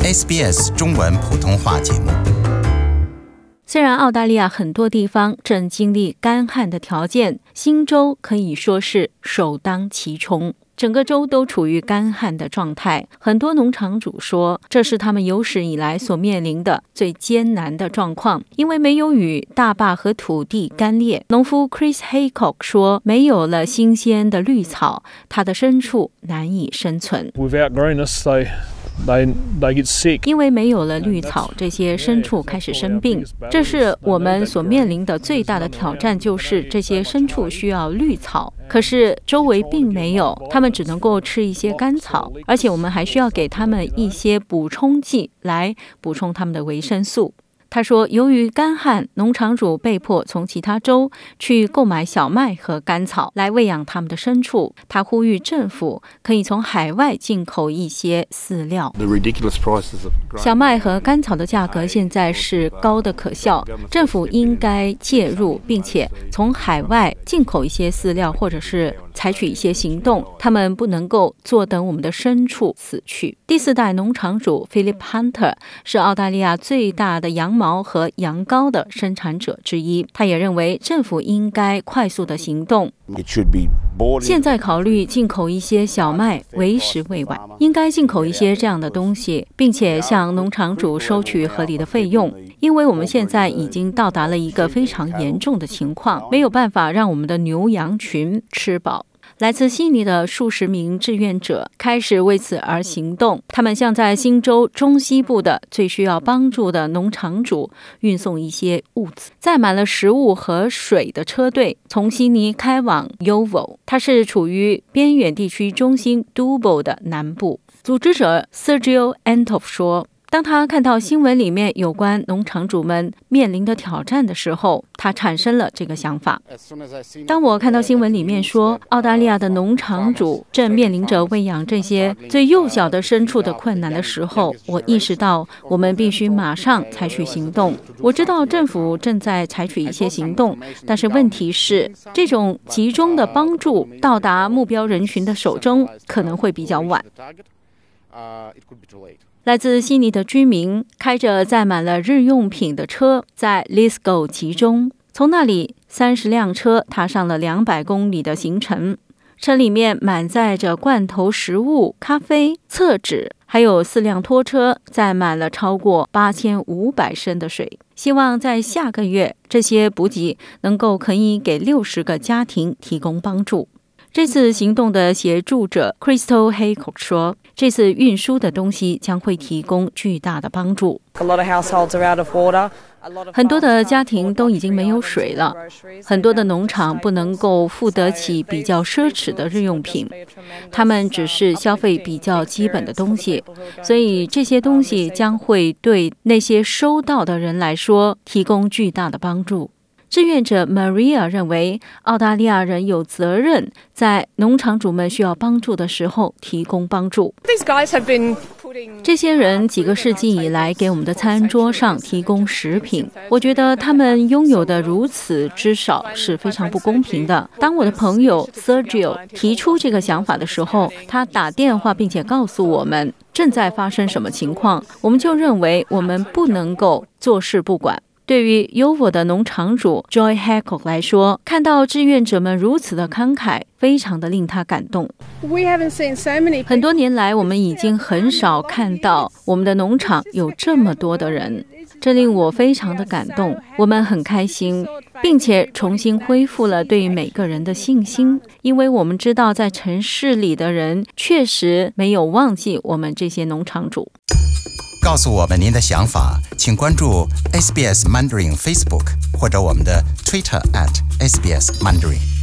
SBS 中文普通话节目。 虽然澳大利亚很多地方正经历干旱的条件，新州可以说是首当其冲。整个州都处于干旱的状态，很多农场主说这是他们有史以来所面临的最艰难的状况，因为没有雨，大坝和土地干裂。农夫 Chris Haycock 说，没有了新鲜的绿草，他的牲畜难以生存。因为没有了绿草，这些牲畜开始生病，这是我们所面临的最大的挑战，就是这些牲畜需要绿草，可是周围并没有，他们只能够吃一些干草，而且我们还需要给他们一些补充剂来补充他们的维生素。他说，由于干旱，农场主被迫从其他州去购买小麦和干草来喂养他们的牲畜。他呼吁政府可以从海外进口一些饲料。小麦和干草的价格现在是高的可笑，政府应该介入，并且从海外进口一些饲料，或者是采取一些行动。他们不能够坐等我们的牲畜死去。第四代农场主 Philip Hunter 是澳大利亚最大的羊毛和羊羔的生产者之一，他也认为政府应该快速的行动。现在考虑进口一些小麦为时未晚，应该进口一些这样的东西，并且向农场主收取合理的费用，因为我们现在已经到达了一个非常严重的情况，没有办法让我们的牛羊群吃饱。来自悉尼的数十名志愿者开始为此而行动，他们向在新州中西部的最需要帮助的农场主运送一些物资。载满了食物和水的车队从悉尼开往 Yeovil， 它是处于边远地区中心 Dubbo 的南部。组织者 Sergio Antoff 说，当他看到新闻里面有关农场主们面临的挑战的时候，他产生了这个想法。当我看到新闻里面说澳大利亚的农场主正面临着喂养这些最幼小的牲畜的困难的时候，我意识到我们必须马上采取行动。我知道政府正在采取一些行动，但是问题是，这种集中的帮助到达目标人群的手中可能会比较晚。来自悉尼的居民开着载满了日用品的车在 Lithgow 集中，从那里30辆车踏上了200公里的行程，车里面满载着罐头食物、咖啡、厕纸，还有4辆拖车载满了超过8500升的水。希望在下个月，这些补给能够可以给60个家庭提供帮助。这次行动的协助者 Crystal Haycock 说，这次运输的东西将会提供巨大的帮助。很多的家庭都已经没有水了，很多的农场不能够付得起比较奢侈的日用品，他们只是消费比较基本的东西，所以这些东西将会对那些收到的人来说提供巨大的帮助。志愿者 Maria 认为，澳大利亚人有责任在农场主们需要帮助的时候提供帮助。这些人几个世纪以来给我们的餐桌上提供食品，我觉得他们拥有的如此之少是非常不公平的。当我的朋友 Sergio 提出这个想法的时候，他打电话并且告诉我们正在发生什么情况，我们就认为我们不能够坐视不管。对于 Yeovil 的农场主 Joy Haycock 来说，看到志愿者们如此的慷慨，非常的令他感动。很多年来，我们已经很少看到我们的农场有这么多的人，这令我非常的感动。我们很开心，并且重新恢复了对于每个人的信心，因为我们知道在城市里的人确实没有忘记我们这些农场主。 告诉我们您的想法，请关注 SBS Mandarin Facebook 或者我们的 Twitter @SBS Mandarin。